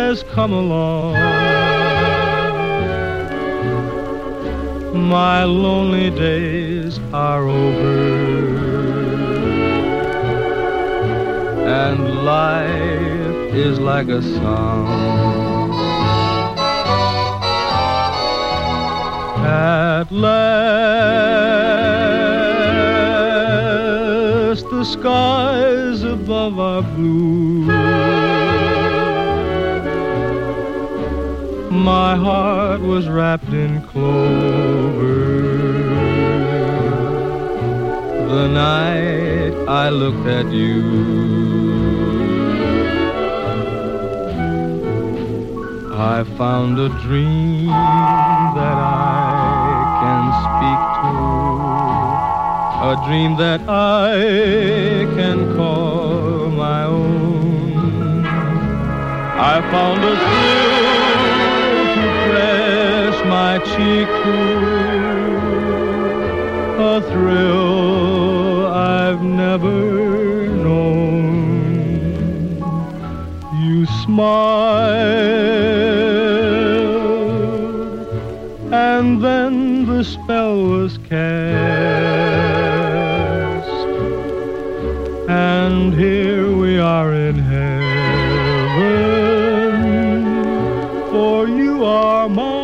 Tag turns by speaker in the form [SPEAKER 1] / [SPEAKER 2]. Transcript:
[SPEAKER 1] has come along. My lonely days are over, and life is like a song. At last, the skies above are blue. My heart was wrapped in clover the night I looked at you. I found a dream that I can speak to, a dream that I can call my own. I found a thrill to press my cheek to, a thrill I've never known. You smiled, and then the spell was cast, and here we are in heaven, for you are mine.